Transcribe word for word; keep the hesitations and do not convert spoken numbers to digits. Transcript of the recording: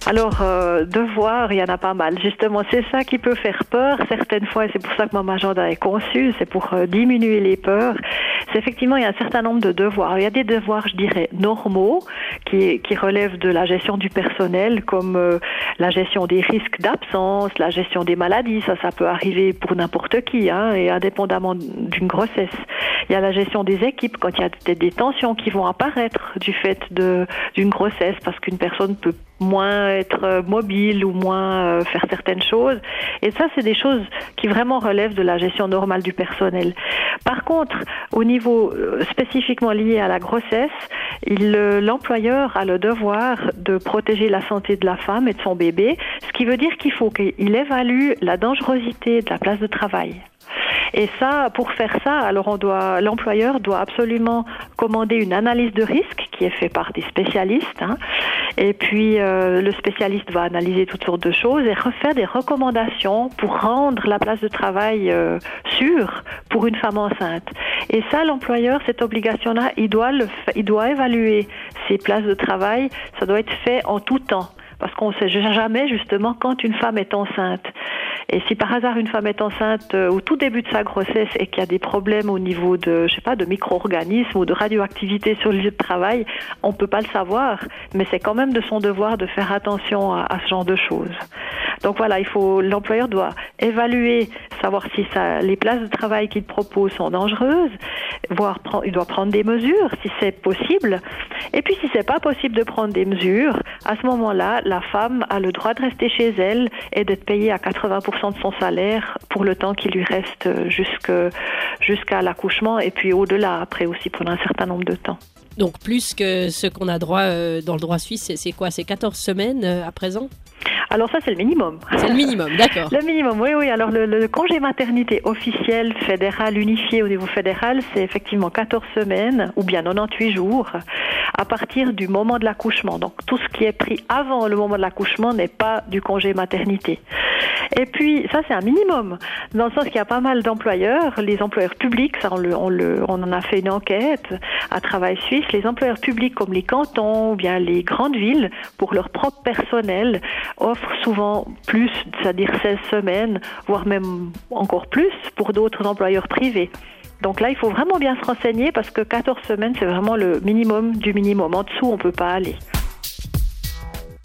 Alors, euh, devoir, il y en a pas mal. Justement, c'est ça qui peut faire peur certaines fois, et c'est pour ça que mon agenda est conçu, c'est pour euh, diminuer les peurs. C'est effectivement, il y a un certain nombre de devoirs. Il y a des devoirs, je dirais, normaux, qui, qui relèvent de la gestion du personnel, comme euh, la gestion des risques d'absence, la gestion des maladies. Ça, ça peut arriver pour n'importe qui, hein, et indépendamment d'une grossesse. Il y a la gestion des équipes, quand il y a des, des tensions qui vont apparaître du fait de, d'une grossesse, parce qu'une personne peut moins être mobile ou moins euh, faire certaines choses. Et ça, c'est des choses qui vraiment relèvent de la gestion normale du personnel. Par contre, au niveau euh, spécifiquement lié à la grossesse, il, euh, l'employeur a le devoir de protéger la santé de la femme et de son bébé, ce qui veut dire qu'il faut qu'il évalue la dangerosité de la place de travail. Et ça, pour faire ça, alors on doit, l'employeur doit absolument commander une analyse de risque qui est faite par des spécialistes. Hein. Et puis euh, le spécialiste va analyser toutes sortes de choses et refaire des recommandations pour rendre la place de travail euh, sûre pour une femme enceinte. Et ça, l'employeur, cette obligation-là, il doit le, il doit évaluer ces places de travail. Ça doit être fait en tout temps. Parce qu'on ne sait jamais justement quand une femme est enceinte. Et si par hasard une femme est enceinte euh, au tout début de sa grossesse et qu'il y a des problèmes au niveau de, je sais pas, de micro-organismes ou de radioactivité sur le lieu de travail, on ne peut pas le savoir. Mais c'est quand même de son devoir de faire attention à, à ce genre de choses. Donc voilà, il faut, l'employeur doit évaluer, savoir si ça, les places de travail qu'il propose sont dangereuses, voire il doit prendre des mesures si c'est possible. Et puis si c'est pas possible de prendre des mesures, à ce moment-là, la femme a le droit de rester chez elle et d'être payée à quatre-vingts pour cent de son salaire pour le temps qui lui reste jusque, jusqu'à l'accouchement et puis au-delà, après aussi pendant un certain nombre de temps. Donc plus que ce qu'on a droit euh, dans le droit suisse, c'est, c'est quoi? C'est quatorze semaines euh, à présent? Alors ça, c'est le minimum. C'est le minimum, d'accord. Le minimum, oui, oui. Alors le, le congé maternité officiel fédéral, unifié au niveau fédéral, c'est effectivement quatorze semaines ou bien quatre-vingt-dix-huit jours à partir du moment de l'accouchement. Donc tout ce qui est pris avant le moment de l'accouchement n'est pas du congé maternité. Et puis ça, c'est un minimum, dans le sens qu'il y a pas mal d'employeurs, les employeurs publics, ça on, le, on, le, on en a fait une enquête à Travail Suisse, les employeurs publics comme les cantons ou bien les grandes villes, pour leur propre personnel, offrent souvent plus, c'est-à-dire seize semaines, voire même encore plus pour d'autres employeurs privés. Donc là, il faut vraiment bien se renseigner parce que quatorze semaines, c'est vraiment le minimum du minimum. En dessous, on ne peut pas aller.